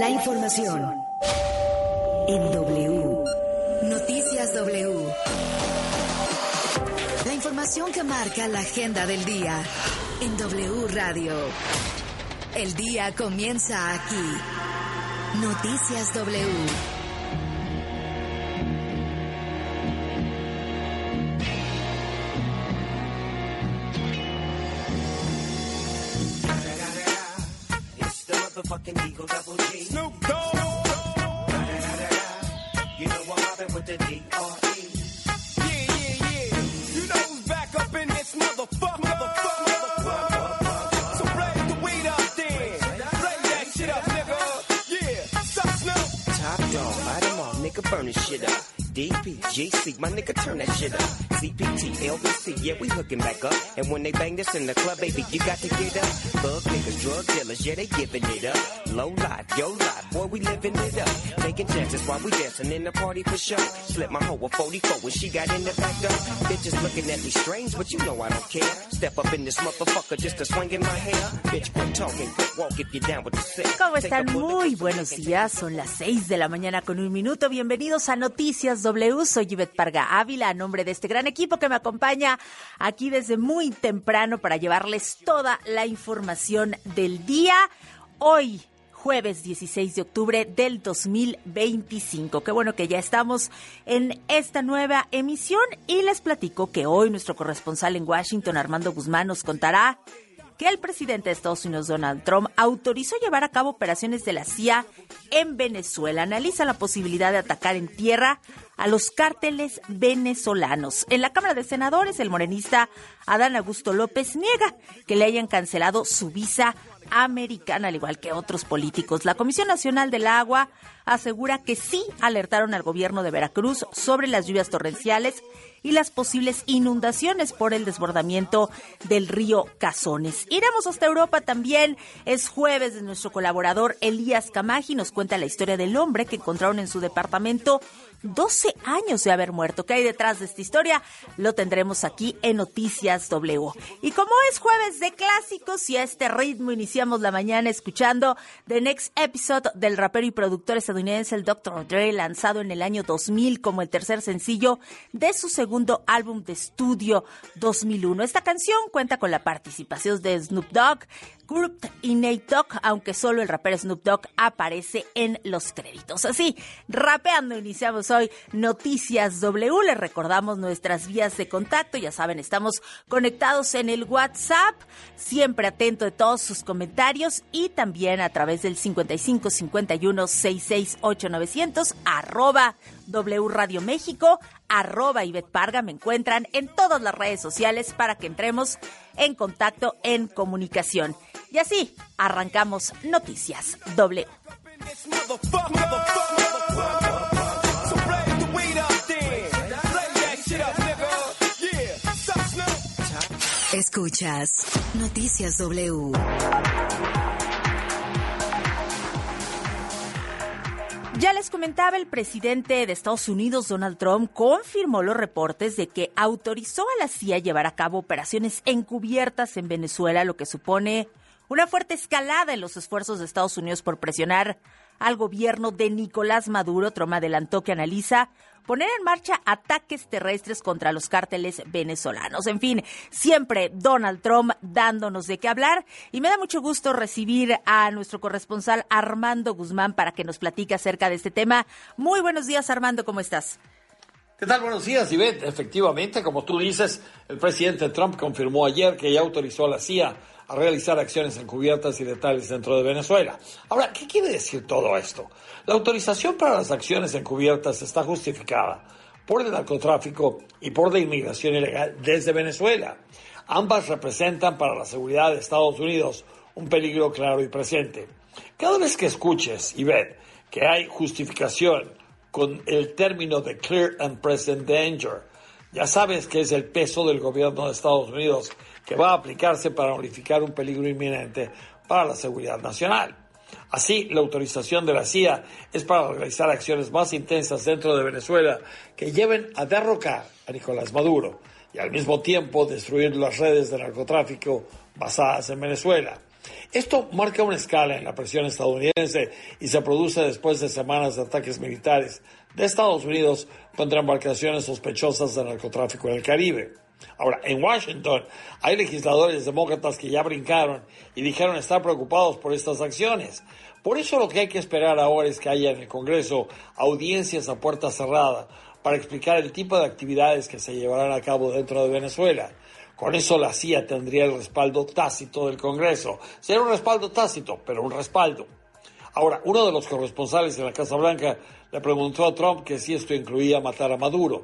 La información en W. Noticias W. La información que marca la agenda del día en W Radio. El día comienza aquí. Noticias W. Fucking Eagle Double G. Snoop Dogg. You know I'm mobbing with the D.R.E. Yeah. You know who's back up in this motherfucker. So blaze the weed up then. Blaze that shit up, nigga. Yeah. Sup, Snoop? Top dog, light 'em off, nigga, burn this shit up. DPGC, my nigga, turn that shit up. CPT, LBC, yeah, we hooking back up. And when they bang this in the club, baby, you got to get up. Thug niggas, drug dealers, yeah, they giving it up. Low life, yo life, boy, we living it up. Taking chances while we dancing in the party for sure. Slip my hoe a 44 when she got in the back door. Bitches looking at me strange, but you know I don't care. Step up in this motherfucker just to swing in my hair. Bitch, quit talking, quit walk if you're down with the sick. ¿Cómo están? Muy buenos días, son las 6 de la mañana con 1 minuto. Bienvenidos a Noticias W, soy Ivette Parga Ávila, a nombre de este gran equipo que me acompaña aquí desde muy temprano para llevarles toda la información del día. Hoy, jueves 16 de octubre del 2025. Qué bueno que ya estamos en esta nueva emisión y les platico que hoy nuestro corresponsal en Washington, Armando Guzmán, nos contará que el presidente de Estados Unidos, Donald Trump, autorizó llevar a cabo operaciones de la CIA en Venezuela. Analiza la posibilidad de atacar en tierra a los cárteles venezolanos. En la Cámara de Senadores, el morenista Adán Augusto López niega que le hayan cancelado su visa americana, al igual que otros políticos. La Comisión Nacional del Agua asegura que sí alertaron al gobierno de Veracruz sobre las lluvias torrenciales y las posibles inundaciones por el desbordamiento del río Cazones. Iremos hasta Europa también. Es jueves de nuestro colaborador Elías Camaji. Nos cuenta la historia del hombre que encontraron en su departamento 12 años de haber muerto. ¿Qué hay detrás de esta historia? Lo tendremos aquí en Noticias W. Y como es jueves de clásicos y a este ritmo iniciamos la mañana escuchando The Next Episode del rapero y productor estadounidense el Dr. Dre, lanzado en el año 2000 como el tercer sencillo de su segundo álbum de estudio 2001. Esta canción cuenta con la participación de Snoop Dogg, Kurt y Nate Dogg, aunque solo el rapero Snoop Dogg aparece en los créditos. Así, rapeando, iniciamos hoy Noticias W. Les recordamos nuestras vías de contacto. Ya saben, estamos conectados en el WhatsApp, siempre atento de todos sus comentarios y también a través del 55 51 66 8900 @W Radio México, @Ivette Parga. Me encuentran en todas las redes sociales para que entremos en contacto, en comunicación. Y así arrancamos Noticias W. Escuchas Noticias W. Ya les comentaba, el presidente de Estados Unidos, Donald Trump, confirmó los reportes de que autorizó a la CIA llevar a cabo operaciones encubiertas en Venezuela, lo que supone una fuerte escalada en los esfuerzos de Estados Unidos por presionar al gobierno de Nicolás Maduro. Trump adelantó que analiza poner en marcha ataques terrestres contra los cárteles venezolanos. En fin, siempre Donald Trump dándonos de qué hablar. Y me da mucho gusto recibir a nuestro corresponsal Armando Guzmán para que nos platique acerca de este tema. Muy buenos días, Armando, ¿cómo estás? ¿Qué tal? Buenos días, Ivette. Efectivamente, como tú dices, el presidente Trump confirmó ayer que ya autorizó a la CIA a realizar acciones encubiertas y letales dentro de Venezuela. Ahora, ¿qué quiere decir todo esto? La autorización para las acciones encubiertas está justificada por el narcotráfico y por la inmigración ilegal desde Venezuela. Ambas representan para la seguridad de Estados Unidos un peligro claro y presente. Cada vez que escuches y ves que hay justificación con el término de clear and present danger, ya sabes que es el peso del gobierno de Estados Unidos que va a aplicarse para notificar un peligro inminente para la seguridad nacional. Así, la autorización de la CIA es para realizar acciones más intensas dentro de Venezuela que lleven a derrocar a Nicolás Maduro y al mismo tiempo destruir las redes de narcotráfico basadas en Venezuela. Esto marca una escala en la presión estadounidense y se produce después de semanas de ataques militares de Estados Unidos contra embarcaciones sospechosas de narcotráfico en el Caribe. Ahora, en Washington hay legisladores demócratas que ya brincaron y dijeron estar preocupados por estas acciones. Por eso lo que hay que esperar ahora es que haya en el Congreso audiencias a puerta cerrada para explicar el tipo de actividades que se llevarán a cabo dentro de Venezuela. Con eso la CIA tendría el respaldo tácito del Congreso. Sería un respaldo tácito, pero un respaldo. Ahora, uno de los corresponsales en la Casa Blanca le preguntó a Trump que si esto incluía matar a Maduro.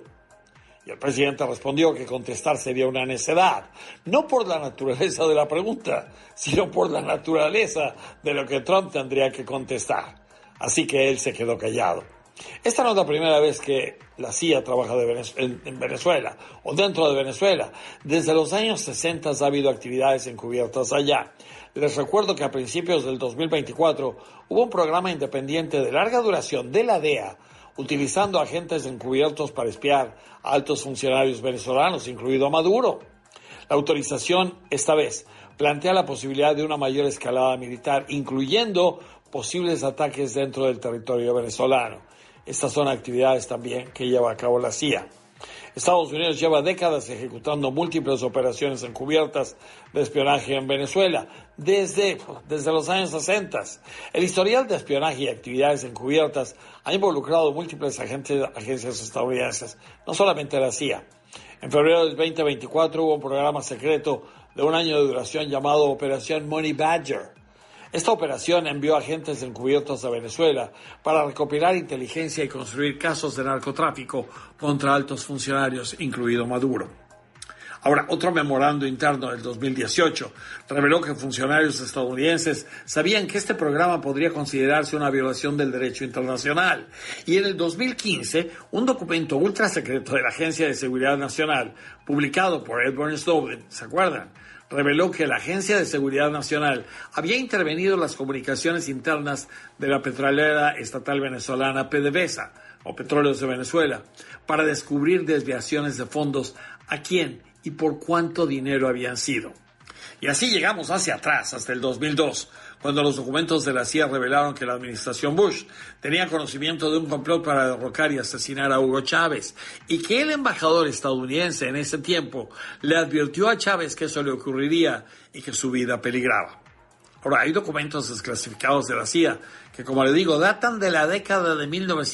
Y el presidente respondió que contestar sería una necedad, no por la naturaleza de la pregunta, sino por la naturaleza de lo que Trump tendría que contestar. Así que él se quedó callado. Esta no es la primera vez que la CIA trabaja en Venezuela o dentro de Venezuela. Desde los años 60 ha habido actividades encubiertas allá. Les recuerdo que a principios del 2024 hubo un programa independiente de larga duración de la DEA utilizando agentes encubiertos para espiar a altos funcionarios venezolanos, incluido a Maduro. La autorización, esta vez, plantea la posibilidad de una mayor escalada militar, incluyendo posibles ataques dentro del territorio venezolano. Estas son actividades también que lleva a cabo la CIA. Estados Unidos lleva décadas ejecutando múltiples operaciones encubiertas de espionaje en Venezuela, desde los años 60. El historial de espionaje y actividades encubiertas ha involucrado múltiples agencias estadounidenses, no solamente la CIA. En febrero del 2024 hubo un programa secreto de un año de duración llamado Operación Money Badger. Esta operación envió agentes encubiertos a Venezuela para recopilar inteligencia y construir casos de narcotráfico contra altos funcionarios, incluido Maduro. Ahora, otro memorando interno del 2018 reveló que funcionarios estadounidenses sabían que este programa podría considerarse una violación del derecho internacional. Y en el 2015, un documento ultra secreto de la Agencia de Seguridad Nacional, publicado por Edward Snowden, ¿se acuerdan?, reveló que la Agencia de Seguridad Nacional había intervenido en las comunicaciones internas de la petrolera estatal venezolana PDVSA, o Petróleos de Venezuela, para descubrir desviaciones de fondos a quién y por cuánto dinero habían sido. Y así llegamos hacia atrás, hasta el 2002, cuando los documentos de la CIA revelaron que la administración Bush tenía conocimiento de un complot para derrocar y asesinar a Hugo Chávez, y que el embajador estadounidense en ese tiempo le advirtió a Chávez que eso le ocurriría y que su vida peligraba. Ahora, hay documentos desclasificados de la CIA que, como le digo, datan de la década de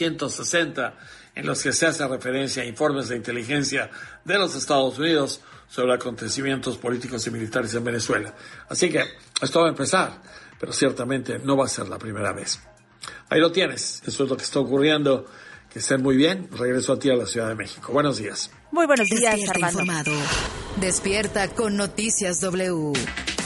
1960, en los que se hace referencia a informes de inteligencia de los Estados Unidos sobre acontecimientos políticos y militares en Venezuela. Así que esto va a empezar, pero ciertamente no va a ser la primera vez. Ahí lo tienes, eso es lo que está ocurriendo. Que estén muy bien. Regreso a ti a la Ciudad de México. Buenos días. Muy buenos días, Despierta Armando. informado. Despierta con Noticias W.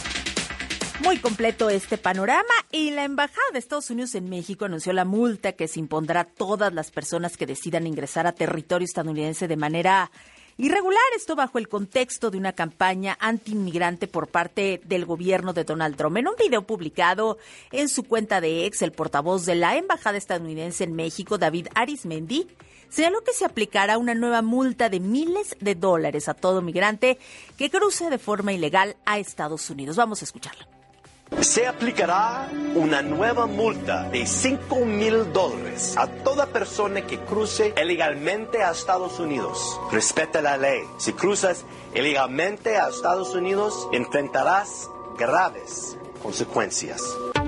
Muy completo este panorama, y la Embajada de Estados Unidos en México anunció la multa que se impondrá a todas las personas que decidan ingresar a territorio estadounidense de manera irregular, esto bajo el contexto de una campaña antiinmigrante por parte del gobierno de Donald Trump. En un video publicado en su cuenta de X, el portavoz de la Embajada estadounidense en México, David Arismendi, señaló que se aplicará una nueva multa de miles de dólares a todo migrante que cruce de forma ilegal a Estados Unidos. Vamos a escucharlo. Se aplicará una nueva multa de $5,000 a toda persona que cruce ilegalmente a Estados Unidos. Respeta la ley. Si cruzas ilegalmente a Estados Unidos, enfrentarás graves consecuencias.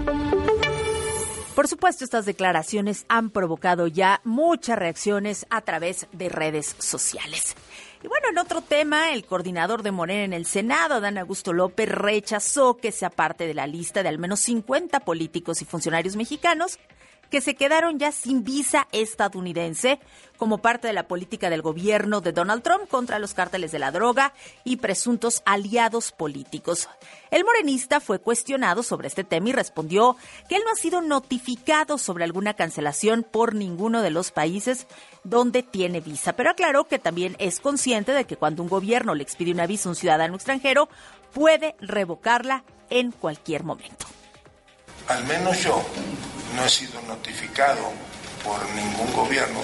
Por supuesto, estas declaraciones han provocado ya muchas reacciones a través de redes sociales. Y bueno, en otro tema, el coordinador de Morena en el Senado, Adán Augusto López, rechazó que sea parte de la lista de al menos 50 políticos y funcionarios mexicanos que se quedaron ya sin visa estadounidense como parte de la política del gobierno de Donald Trump contra los cárteles de la droga y presuntos aliados políticos. El morenista fue cuestionado sobre este tema y respondió que él no ha sido notificado sobre alguna cancelación por ninguno de los países donde tiene visa, pero aclaró que también es consciente de que cuando un gobierno le expide una visa a un ciudadano extranjero, puede revocarla en cualquier momento. Al menos yo no he sido notificado por ningún gobierno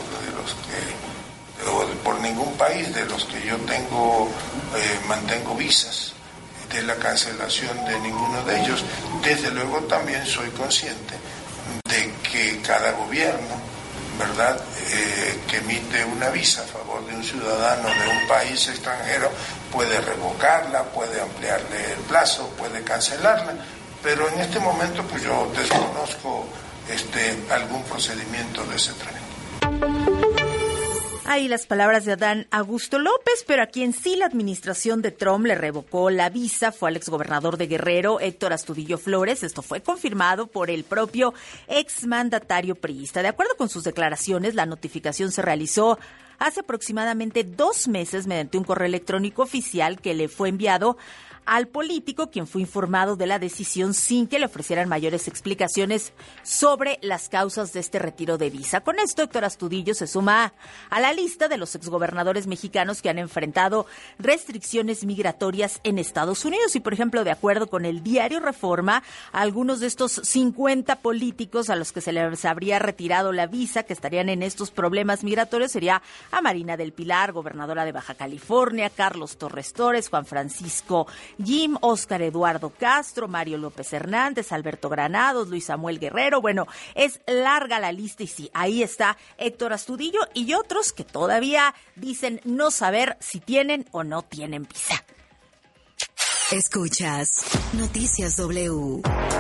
o por ningún país de los que yo mantengo visas de la cancelación de ninguno de ellos. Desde luego también soy consciente de que cada gobierno, ¿verdad?, que emite una visa a favor de un ciudadano de un país extranjero puede revocarla, puede ampliarle el plazo, puede cancelarla, pero en este momento pues yo desconozco algún procedimiento de ese trámite. Ahí las palabras de Adán Augusto López, pero a quien sí la administración de Trump le revocó la visa fue al exgobernador de Guerrero, Héctor Astudillo Flores. Esto fue confirmado por el propio exmandatario priista. De acuerdo con sus declaraciones, la notificación se realizó hace aproximadamente 2 meses mediante un correo electrónico oficial que le fue enviado al político, quien fue informado de la decisión sin que le ofrecieran mayores explicaciones sobre las causas de este retiro de visa. Con esto, Héctor Astudillo se suma a la lista de los exgobernadores mexicanos que han enfrentado restricciones migratorias en Estados Unidos. Y, por ejemplo, de acuerdo con el diario Reforma, algunos de estos 50 políticos a los que se les habría retirado la visa, que estarían en estos problemas migratorios, sería a Marina del Pilar, gobernadora de Baja California, Carlos Torres Torres, Juan Francisco Jim, Óscar Eduardo Castro, Mario López Hernández, Alberto Granados, Luis Samuel Guerrero. Bueno, es larga la lista y sí, ahí está Héctor Astudillo y otros que todavía dicen no saber si tienen o no tienen visa. Escuchas Noticias W.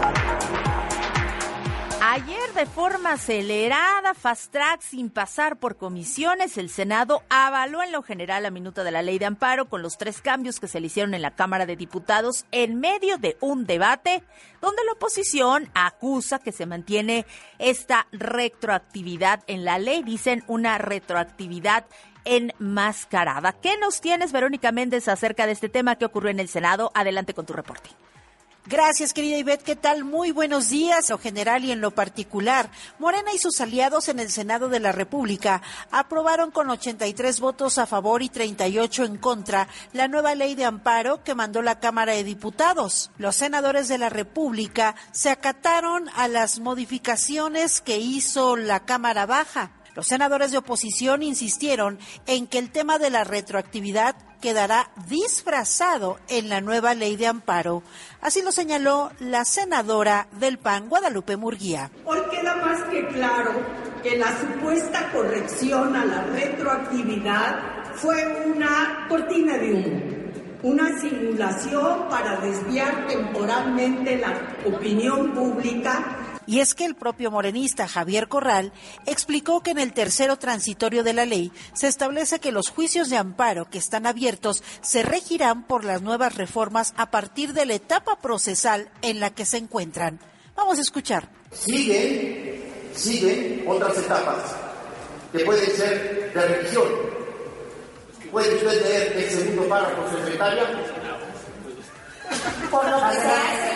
Ayer, de forma acelerada, fast track, sin pasar por comisiones, el Senado avaló en lo general la minuta de la Ley de Amparo con los 3 cambios que se le hicieron en la Cámara de Diputados en medio de un debate donde la oposición acusa que se mantiene esta retroactividad en la ley. Dicen una retroactividad enmascarada. ¿Qué nos tienes, Verónica Méndez, acerca de este tema que ocurrió en el Senado? Adelante con tu reporte. Gracias, querida Ivette. ¿Qué tal? Muy buenos días. En lo general y en lo particular, Morena y sus aliados en el Senado de la República aprobaron con 83 votos a favor y 38 en contra la nueva ley de amparo que mandó la Cámara de Diputados. Los senadores de la República se acataron a las modificaciones que hizo la Cámara Baja. Los senadores de oposición insistieron en que el tema de la retroactividad quedará disfrazado en la nueva ley de amparo. Así lo señaló la senadora del PAN, Guadalupe Murguía. Hoy queda más que claro que la supuesta corrección a la retroactividad fue una cortina de humo, una simulación para desviar temporalmente la opinión pública. Y es que el propio morenista Javier Corral explicó que en el tercero transitorio de la ley se establece que los juicios de amparo que están abiertos se regirán por las nuevas reformas a partir de la etapa procesal en la que se encuentran. Vamos a escuchar. Siguen otras etapas que pueden ser de revisión. ¿Puede usted leer el segundo párrafo, secretaria? Por lo que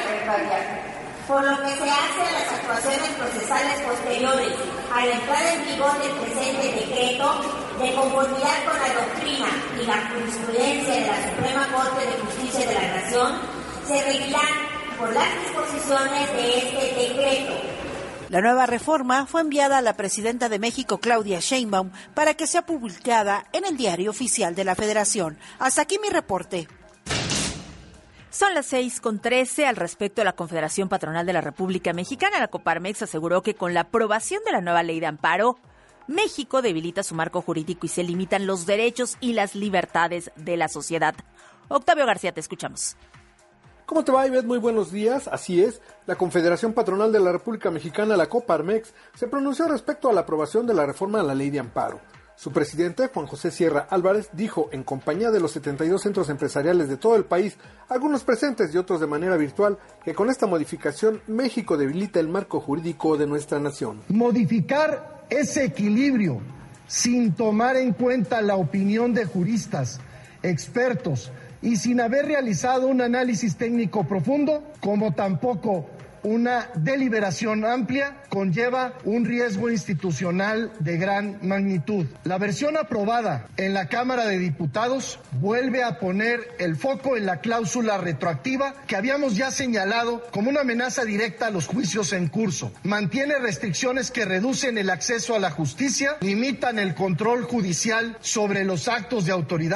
se hace a las actuaciones procesales posteriores a la entrada en vigor del presente decreto, de conformidad con la doctrina y la jurisprudencia de la Suprema Corte de Justicia de la Nación, se regirán por las disposiciones de este decreto. La nueva reforma fue enviada a la presidenta de México, Claudia Sheinbaum, para que sea publicada en el Diario Oficial de la Federación. Hasta aquí mi reporte. Son las 6:13. Al respecto, la Confederación Patronal de la República Mexicana, la Coparmex, aseguró que con la aprobación de la nueva ley de amparo, México debilita su marco jurídico y se limitan los derechos y las libertades de la sociedad. Octavio García, te escuchamos. ¿Cómo te va, Ivette? Muy buenos días. Así es, la Confederación Patronal de la República Mexicana, la Coparmex, se pronunció respecto a la aprobación de la reforma a la ley de amparo. Su presidente, Juan José Sierra Álvarez, dijo en compañía de los 72 centros empresariales de todo el país, algunos presentes y otros de manera virtual, que con esta modificación México debilita el marco jurídico de nuestra nación. Modificar ese equilibrio sin tomar en cuenta la opinión de juristas, expertos y sin haber realizado un análisis técnico profundo, como tampoco una deliberación amplia, conlleva un riesgo institucional de gran magnitud. La versión aprobada en la Cámara de Diputados vuelve a poner el foco en la cláusula retroactiva que habíamos ya señalado como una amenaza directa a los juicios en curso. Mantiene restricciones que reducen el acceso a la justicia, limitan el control judicial sobre los actos de autoridad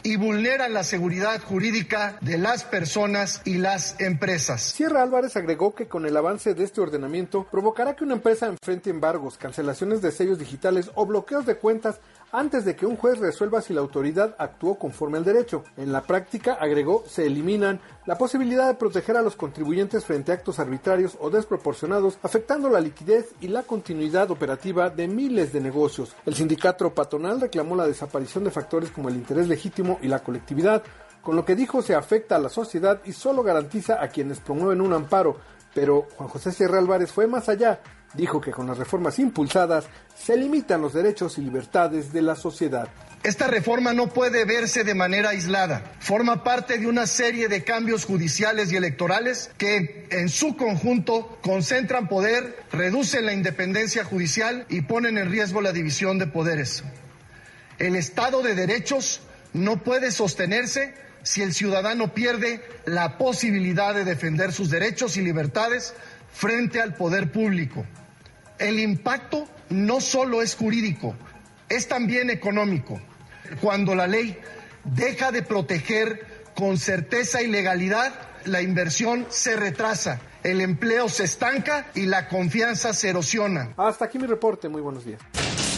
y vulneran la seguridad jurídica de las personas y las empresas. Sierra Álvarez agregó que con el avance de este ordenamiento provocará que una empresa enfrente embargos, cancelaciones de sellos digitales o bloqueos de cuentas antes de que un juez resuelva si la autoridad actuó conforme al derecho. En la práctica, agregó, se eliminan la posibilidad de proteger a los contribuyentes frente a actos arbitrarios o desproporcionados, afectando la liquidez y la continuidad operativa de miles de negocios. El sindicato patronal reclamó la desaparición de factores como el interés legítimo y la colectividad, con lo que dijo se afecta a la sociedad y solo garantiza a quienes promueven un amparo. Pero Juan José Sierra Álvarez fue más allá. Dijo que con las reformas impulsadas se limitan los derechos y libertades de la sociedad. Esta reforma no puede verse de manera aislada. Forma parte de una serie de cambios judiciales y electorales que en su conjunto concentran poder, reducen la independencia judicial y ponen en riesgo la división de poderes. El Estado de Derechos no puede sostenerse si el ciudadano pierde la posibilidad de defender sus derechos y libertades frente al poder público. El impacto no solo es jurídico, es también económico. Cuando la ley deja de proteger con certeza y legalidad, la inversión se retrasa, el empleo se estanca y la confianza se erosiona. Hasta aquí mi reporte, muy buenos días.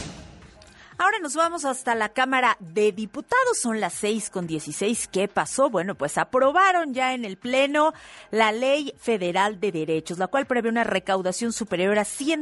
Ahora nos vamos hasta la Cámara de Diputados, son las 6:16. ¿Qué pasó? Bueno, pues aprobaron ya en el Pleno la Ley Federal de Derechos, la cual prevé una recaudación superior a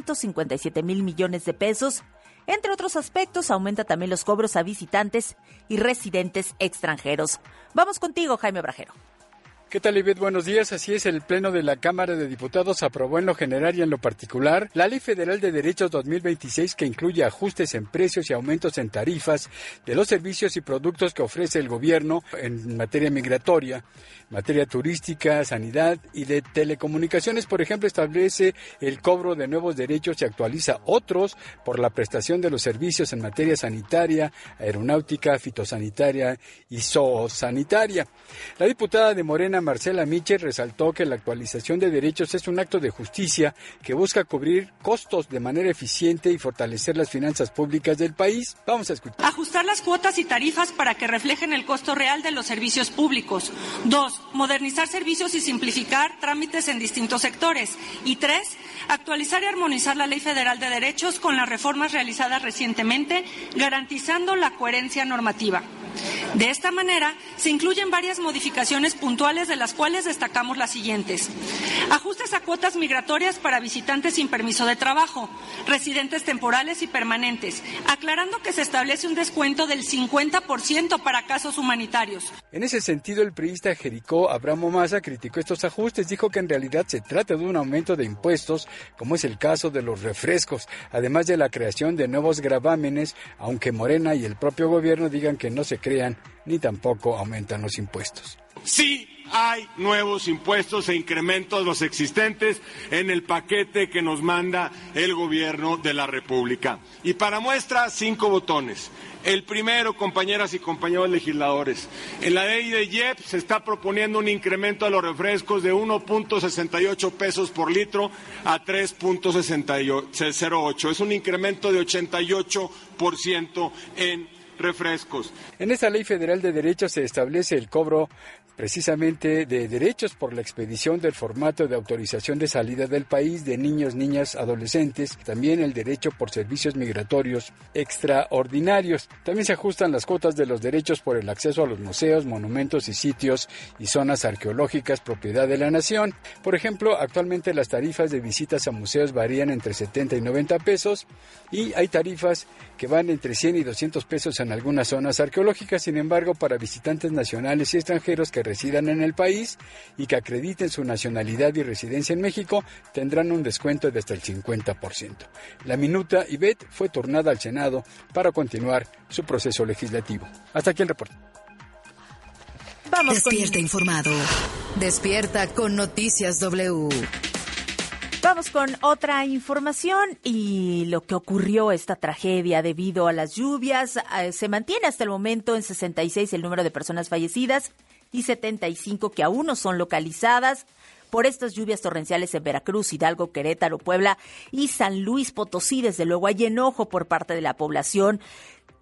157,000 millones de pesos. Entre otros aspectos, aumenta también los cobros a visitantes y residentes extranjeros. Vamos contigo, Jaime Brajero. ¿Qué tal, Ivette? Buenos días. Así es, el Pleno de la Cámara de Diputados aprobó en lo general y en lo particular la Ley Federal de Derechos 2026, que incluye ajustes en precios y aumentos en tarifas de los servicios y productos que ofrece el gobierno en materia migratoria, materia turística, sanidad y de telecomunicaciones. Por ejemplo, establece el cobro de nuevos derechos y actualiza otros por la prestación de los servicios en materia sanitaria, aeronáutica, fitosanitaria y zoosanitaria. La diputada de Morena, Marcela Michel, resaltó que la actualización de derechos es un acto de justicia que busca cubrir costos de manera eficiente y fortalecer las finanzas públicas del país. Vamos a escuchar. Ajustar las cuotas y tarifas para que reflejen el costo real de los servicios públicos. 2. Modernizar servicios y simplificar trámites en distintos sectores. Y 3. Actualizar y armonizar la Ley Federal de Derechos con las reformas realizadas recientemente, garantizando la coherencia normativa. De esta manera, se incluyen varias modificaciones puntuales, de las cuales destacamos las siguientes. Ajustes a cuotas migratorias para visitantes sin permiso de trabajo, residentes temporales y permanentes, aclarando que se establece un descuento del 50% para casos humanitarios. En ese sentido, el priista Jericó Abramo Maza criticó estos ajustes, dijo que en realidad se trata de un aumento de impuestos, como es el caso de los refrescos, además de la creación de nuevos gravámenes, aunque Morena y el propio gobierno digan que no se crean ni tampoco aumentan los impuestos. Sí hay nuevos impuestos e incrementos los existentes en el paquete que nos manda el gobierno de la República. Y para muestra, 5 botones. El primero, compañeras y compañeros legisladores, en la ley de IEP se está proponiendo un incremento a los refrescos de 1.68 pesos por litro a 3.08. Es un incremento de 88% en refrescos. En esta Ley Federal de Derechos se establece el cobro precisamente de derechos por la expedición del formato de autorización de salida del país de niños, niñas, adolescentes, también el derecho por servicios migratorios extraordinarios. También se ajustan las cuotas de los derechos por el acceso a los museos, monumentos y sitios y zonas arqueológicas propiedad de la nación. Por ejemplo, actualmente las tarifas de visitas a museos varían entre 70 y 90 pesos y hay tarifas que van entre 100 y 200 pesos en algunas zonas arqueológicas. Sin embargo, para visitantes nacionales y extranjeros que residan en el país y que acrediten su nacionalidad y residencia en México, tendrán un descuento de hasta el 50%. La minuta, Ivette, fue turnada al Senado para continuar su proceso legislativo. Hasta aquí el reporte. Despierta informado. Despierta con Noticias W. Vamos con otra información y lo que ocurrió, esta tragedia debido a las lluvias. Se mantiene hasta el momento en 66 el número de personas fallecidas y 75 que aún no son localizadas por estas lluvias torrenciales en Veracruz, Hidalgo, Querétaro, Puebla y San Luis Potosí. Desde luego hay enojo por parte de la población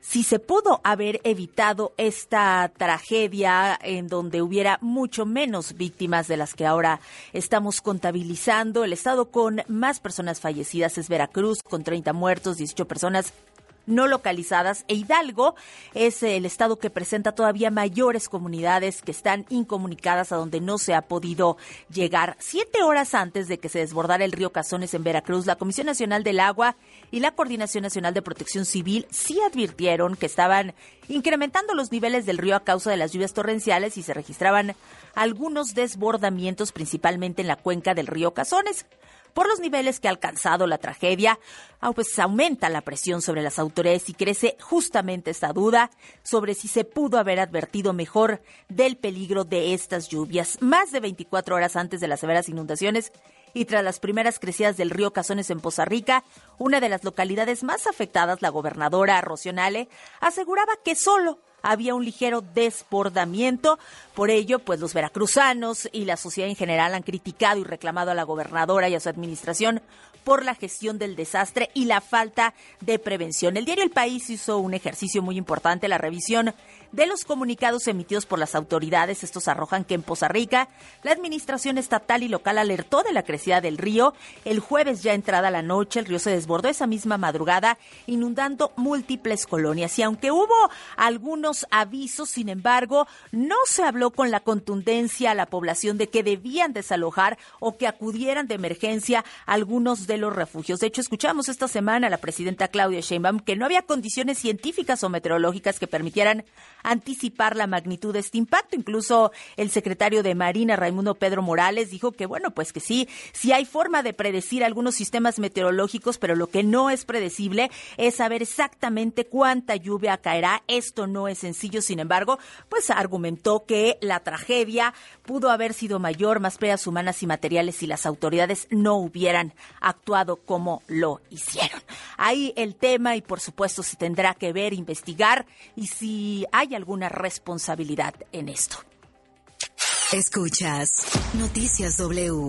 si se pudo haber evitado esta tragedia en donde hubiera mucho menos víctimas de las que ahora estamos contabilizando. El estado con más personas fallecidas es Veracruz, con 30 muertos, 18 personas no localizadas, e Hidalgo es el estado que presenta todavía mayores comunidades que están incomunicadas, a donde no se ha podido llegar. 7 horas antes de que se desbordara el río Cazones en Veracruz, la Comisión Nacional del Agua y la Coordinación Nacional de Protección Civil sí advirtieron que estaban incrementando los niveles del río a causa de las lluvias torrenciales y se registraban algunos desbordamientos, principalmente en la cuenca del río Cazones. Por los niveles que ha alcanzado la tragedia, pues aumenta la presión sobre las autoridades y crece justamente esta duda sobre si se pudo haber advertido mejor del peligro de estas lluvias. Más de 24 horas antes de las severas inundaciones y tras las primeras crecidas del río Cazones en Poza Rica, una de las localidades más afectadas, la gobernadora Rocío Nale, aseguraba que solo había un ligero desbordamiento. Por ello, pues los veracruzanos y la sociedad en general han criticado y reclamado a la gobernadora y a su administración por la gestión del desastre y la falta de prevención. El diario El País hizo un ejercicio muy importante, la revisión de los comunicados emitidos por las autoridades. Estos arrojan que en Poza Rica la administración estatal y local alertó de la crecida del río. El jueves, ya entrada la noche, el río se desbordó esa misma madrugada, inundando múltiples colonias. Y aunque hubo algunos avisos, sin embargo, no se habló con la contundencia a la población de que debían desalojar o que acudieran de emergencia a algunos de los refugios. De hecho, escuchamos esta semana a la presidenta Claudia Sheinbaum que no había condiciones científicas o meteorológicas que permitieran anticipar la magnitud de este impacto. Incluso el secretario de Marina, Raimundo Pedro Morales, dijo que bueno, pues que sí hay forma de predecir algunos sistemas meteorológicos, pero lo que no es predecible es saber exactamente cuánta lluvia caerá. Esto no es sencillo. Sin embargo, pues argumentó que la tragedia pudo haber sido mayor, más pérdidas humanas y materiales si las autoridades no hubieran actuado como lo hicieron. Ahí el tema, y por supuesto se tendrá que ver, investigar y si hay alguna responsabilidad en esto. Escuchas Noticias W.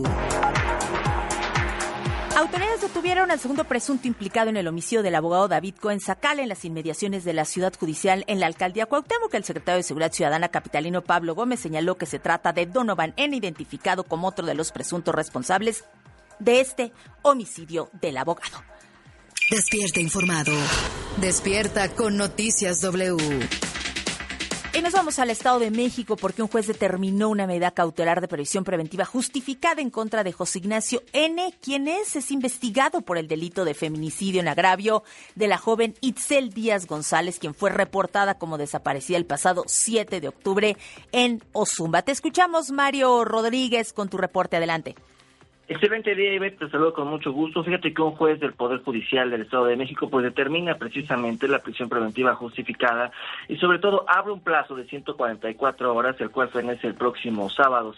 Autoridades detuvieron al segundo presunto implicado en el homicidio del abogado David Cohen Zacal en las inmediaciones de la Ciudad Judicial en la Alcaldía Cuauhtémoc. El secretario de Seguridad Ciudadana capitalino Pablo Gómez señaló que se trata de Donovan N., identificado como otro de los presuntos responsables de este homicidio del abogado. Despierta informado. Despierta con Noticias W. Y nos vamos al Estado de México porque un juez determinó una medida cautelar de prisión preventiva justificada en contra de José Ignacio N., quien es investigado por el delito de feminicidio en agravio de la joven Itzel Díaz González, quien fue reportada como desaparecida el pasado 7 de octubre en Ozumba. Te escuchamos, Mario Rodríguez, con tu reporte. Adelante. Excelente día, Ivette, te saludo con mucho gusto. Fíjate que un juez del Poder Judicial del Estado de México pues determina precisamente la prisión preventiva justificada y sobre todo abre un plazo de 144 horas, el cual fenece el próximo sábado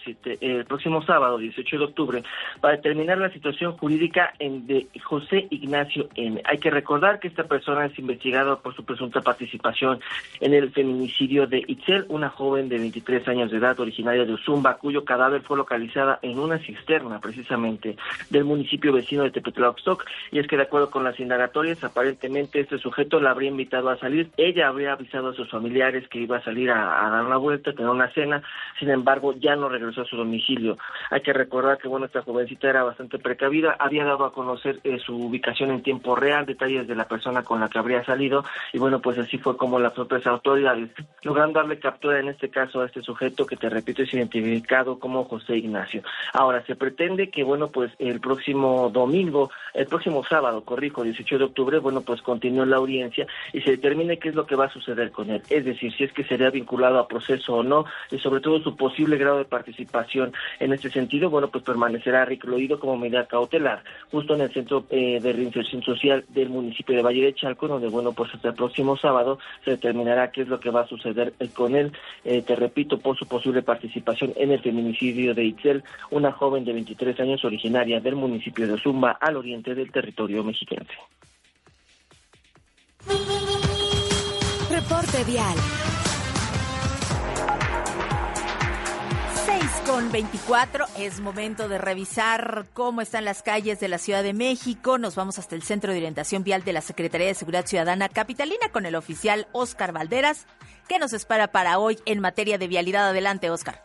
18 de octubre, para determinar la situación jurídica de José Ignacio N. Hay que recordar que esta persona es investigada por su presunta participación en el feminicidio de Itzel, una joven de 23 años de edad originaria de Ozumba, cuyo cadáver fue localizada en una cisterna precisamente del municipio vecino de Tepetlaoxtoc. Y es que de acuerdo con las indagatorias, aparentemente este sujeto la habría invitado a salir. Ella habría avisado a sus familiares que iba a salir a dar una vuelta, a tener una cena. Sin embargo, ya no regresó a su domicilio. Hay que recordar que esta jovencita era bastante precavida, había dado a conocer su ubicación en tiempo real, detalles de la persona con la que habría salido, y pues así fue como las propias autoridades logran darle captura en este caso a este sujeto que, te repito, es identificado como José Ignacio. Ahora, se pretende que el próximo sábado, 18 de octubre, pues continúe la audiencia y se determine qué es lo que va a suceder con él, es decir, si es que sería vinculado a proceso o no, y sobre todo su posible grado de participación en este sentido, pues permanecerá recluido como medida cautelar, justo en el Centro de Reinserción Social del municipio de Valle de Chalco, donde, pues hasta el próximo sábado se determinará qué es lo que va a suceder con él, te repito, por su posible participación en el feminicidio de Itzel, una joven de 23 años originaria del municipio de Ozumba, al oriente del territorio mexiquense. Reporte vial. 6:24, es momento de revisar cómo están las calles de la Ciudad de México. Nos vamos hasta el Centro de Orientación Vial de la Secretaría de Seguridad Ciudadana Capitalina con el oficial Óscar Valderas. ¿Qué nos espera para hoy en materia de vialidad? Adelante, Óscar.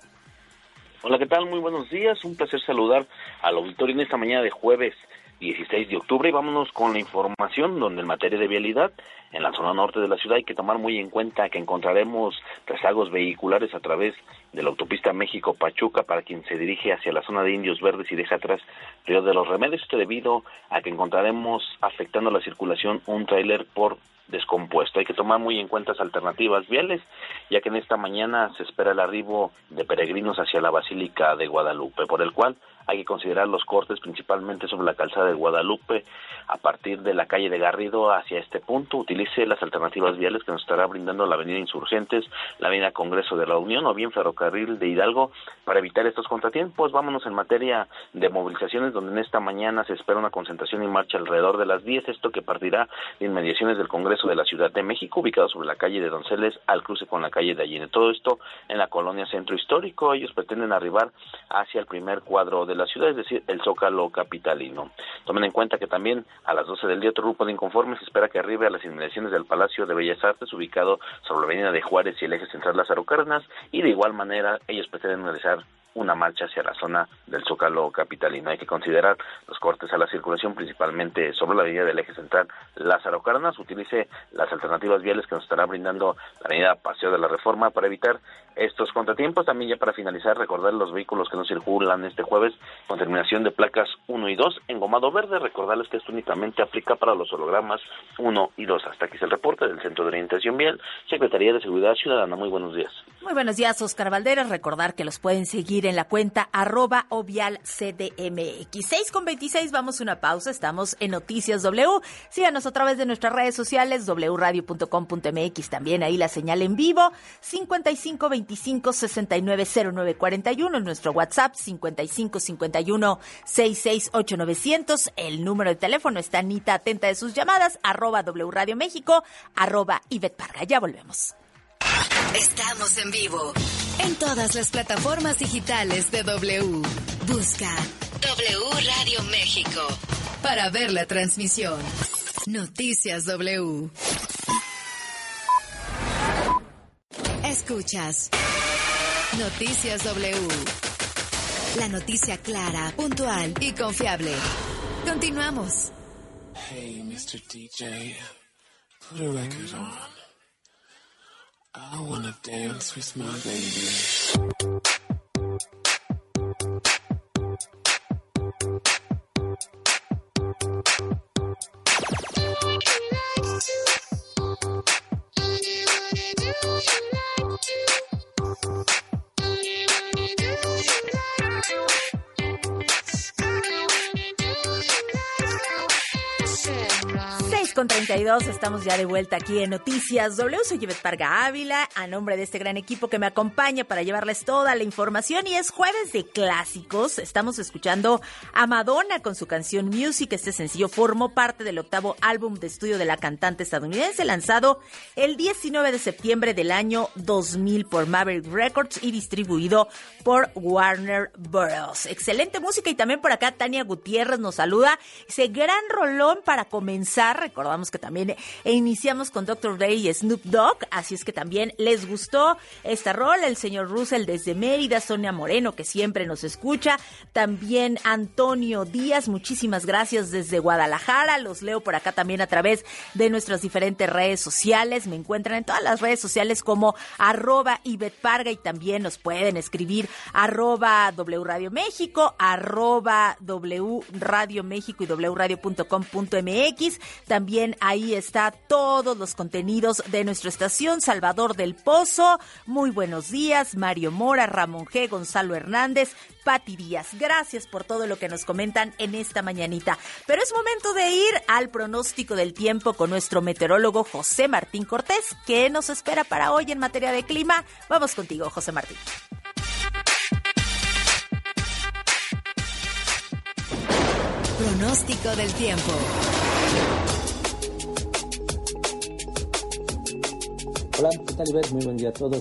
Hola, ¿qué tal? Muy buenos días. Un placer saludar al auditorio en esta mañana de jueves 16 de octubre y vámonos con la información donde en materia de vialidad en la zona norte de la ciudad hay que tomar muy en cuenta que encontraremos rezagos vehiculares a través de la autopista México-Pachuca para quien se dirige hacia la zona de Indios Verdes y deja atrás Río de los Remedios, esto debido a que encontraremos afectando la circulación un tráiler por descompuesto. Hay que tomar muy en cuenta las alternativas viales, ya que en esta mañana se espera el arribo de peregrinos hacia la Basílica de Guadalupe, por el cual hay que considerar los cortes principalmente sobre la calzada de Guadalupe a partir de la calle de Garrido hacia este punto. Utilice las alternativas viales que nos estará brindando la avenida Insurgentes, la avenida Congreso de la Unión o bien Ferrocarril de Hidalgo para evitar estos contratiempos. Vámonos en materia de movilizaciones, donde en esta mañana se espera una concentración y marcha alrededor de las 10, esto que partirá de inmediaciones del Congreso de la Ciudad de México, ubicado sobre la calle de Donceles al cruce con la calle de Allende. Todo esto en la colonia Centro Histórico. Ellos pretenden arribar hacia el primer cuadro de la ciudad, es decir, el Zócalo capitalino. Tomen en cuenta que también a las 12 del día otro grupo de inconformes se espera que arribe a las inmediaciones del Palacio de Bellas Artes, ubicado sobre la avenida de Juárez y el eje central Lázaro Cárdenas, y de igual manera ellos pretenden realizar una marcha hacia la zona del Zócalo capitalino. Hay que considerar los cortes a la circulación principalmente sobre la avenida del eje central Lázaro Cárdenas. Utilice las alternativas viales que nos estará brindando la avenida Paseo de la Reforma para evitar estos contratiempos. También ya para finalizar, recordar los vehículos que no circulan este jueves con terminación de placas 1 y 2 engomado verde. Recordarles que esto únicamente aplica para los hologramas 1 y 2. Hasta aquí es el reporte del Centro de Orientación Vial, Secretaría de Seguridad Ciudadana. Muy buenos días. Muy buenos días, Óscar Valderas. Recordar que los pueden seguir en la cuenta @ovialcdmx. 6:26, vamos a una pausa. Estamos en Noticias W. Síganos a través de nuestras redes sociales, wradio.com.mx. También ahí la señal en vivo, 5525-690941. En nuestro WhatsApp, 5551-668-900. El número de teléfono está Anita atenta de sus llamadas, @W Radio México, @Ivette Parga. Ya volvemos. Estamos en vivo en todas las plataformas digitales de W. Busca W Radio México para ver la transmisión. Noticias W. Escuchas Noticias W. La noticia clara, puntual y confiable. Continuamos. Hey, Mr. DJ, put a record on. I wanna dance with my baby. 6:32, estamos ya de vuelta aquí en Noticias W. Soy Ivette Parga Ávila, a nombre de este gran equipo que me acompaña para llevarles toda la información. Y es jueves de clásicos. Estamos escuchando a Madonna con su canción Music. Este sencillo formó parte del 8º álbum de estudio de la cantante estadounidense, lanzado el 19 de septiembre del año 2000 por Maverick Records y distribuido por Warner Bros. Excelente música. Y también por acá Tania Gutiérrez nos saluda. Dice, gran rolón para comenzar. Recordamos que también iniciamos con Dr. Dre y Snoop Dogg, así es que también les gustó esta rola. El señor Russell desde Mérida, Sonia Moreno, que siempre nos escucha, también Antonio Díaz, muchísimas gracias desde Guadalajara. Los leo por acá también a través de nuestras diferentes redes sociales. Me encuentran en todas las redes sociales como @Ivette Parga, y también nos pueden escribir @W Radio México, @W Radio México y wradio.com.mx. También ahí está todos los contenidos de nuestra estación. Salvador del Pozo, muy buenos días. Mario Mora, Ramón G, Gonzalo Hernández, Pati Díaz. Gracias por todo lo que nos comentan en esta mañanita. Pero es momento de ir al pronóstico del tiempo con nuestro meteorólogo José Martín Cortés. ¿Qué nos espera para hoy en materia de clima? Vamos contigo, José Martín. Pronóstico del tiempo. Hola, ¿qué tal, Ivette? Muy buen día a todos.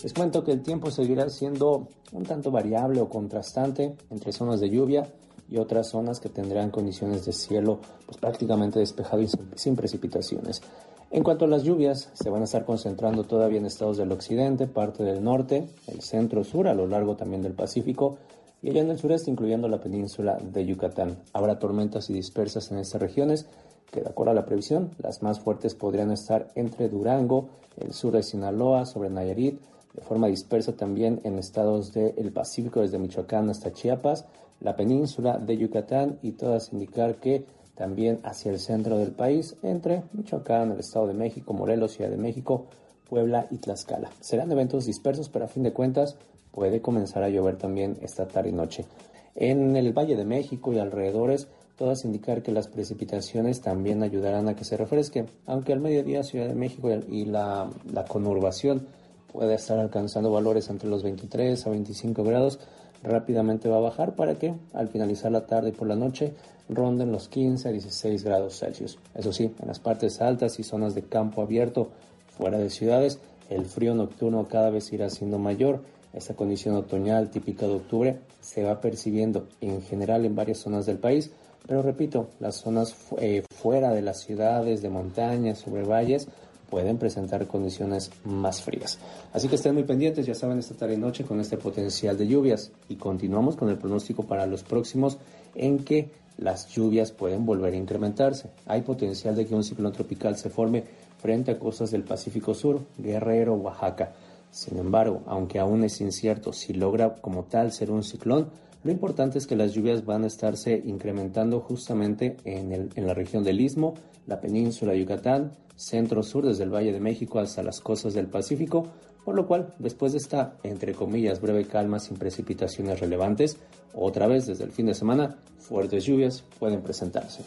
Les cuento que el tiempo seguirá siendo un tanto variable o contrastante entre zonas de lluvia y otras zonas que tendrán condiciones de cielo pues, prácticamente despejado y sin precipitaciones. En cuanto a las lluvias, se van a estar concentrando todavía en estados del occidente, parte del norte, el centro-sur, a lo largo también del Pacífico, y allá en el sureste, incluyendo la península de Yucatán. Habrá tormentas y dispersas en estas regiones, que de acuerdo a la previsión, las más fuertes podrían estar entre Durango, el sur de Sinaloa, sobre Nayarit, de forma dispersa también en estados del Pacífico, desde Michoacán hasta Chiapas, la península de Yucatán, y todas indicar que también hacia el centro del país, entre Michoacán, el Estado de México, Morelos, Ciudad de México, Puebla y Tlaxcala. Serán eventos dispersos, pero a fin de cuentas puede comenzar a llover también esta tarde y noche. En el Valle de México y alrededores, todas indicar que las precipitaciones también ayudarán a que se refresque, aunque al mediodía Ciudad de México y la conurbación puede estar alcanzando valores entre los 23 a 25 grados, rápidamente va a bajar para que al finalizar la tarde y por la noche ronden los 15 a 16 grados Celsius. Eso sí, en las partes altas y zonas de campo abierto fuera de ciudades, el frío nocturno cada vez irá siendo mayor. Esta condición otoñal típica de octubre se va percibiendo en general en varias zonas del país, pero repito, las zonas fuera de las ciudades, de montañas, sobre valles, pueden presentar condiciones más frías. Así que estén muy pendientes, ya saben, esta tarde y noche con este potencial de lluvias. Y continuamos con el pronóstico para los próximos, en que las lluvias pueden volver a incrementarse. Hay potencial de que un ciclón tropical se forme frente a costas del Pacífico Sur, Guerrero, Oaxaca. Sin embargo, aunque aún es incierto si logra como tal ser un ciclón, lo importante es que las lluvias van a estarse incrementando justamente en la región del Istmo, la península de Yucatán, centro-sur desde el Valle de México hasta las costas del Pacífico, por lo cual, después de esta, entre comillas, breve calma sin precipitaciones relevantes, otra vez desde el fin de semana, fuertes lluvias pueden presentarse.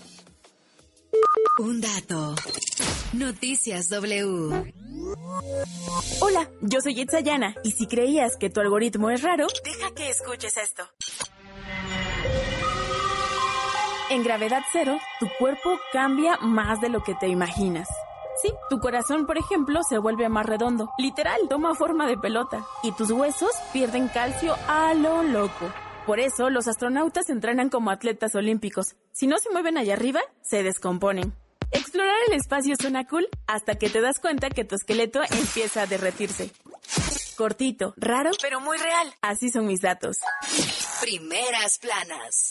Un dato. Noticias W. Hola, yo soy Itzayana, y si creías que tu algoritmo es raro, deja que escuches esto. En gravedad cero, tu cuerpo cambia más de lo que te imaginas. Sí, tu corazón, por ejemplo, se vuelve más redondo. Literal, toma forma de pelota. Y tus huesos pierden calcio a lo loco. Por eso, los astronautas entrenan como atletas olímpicos. Si no se mueven allá arriba, se descomponen. Explorar el espacio suena cool hasta que te das cuenta que tu esqueleto empieza a derretirse. Cortito, raro, pero muy real. Así son mis datos. Primeras planas.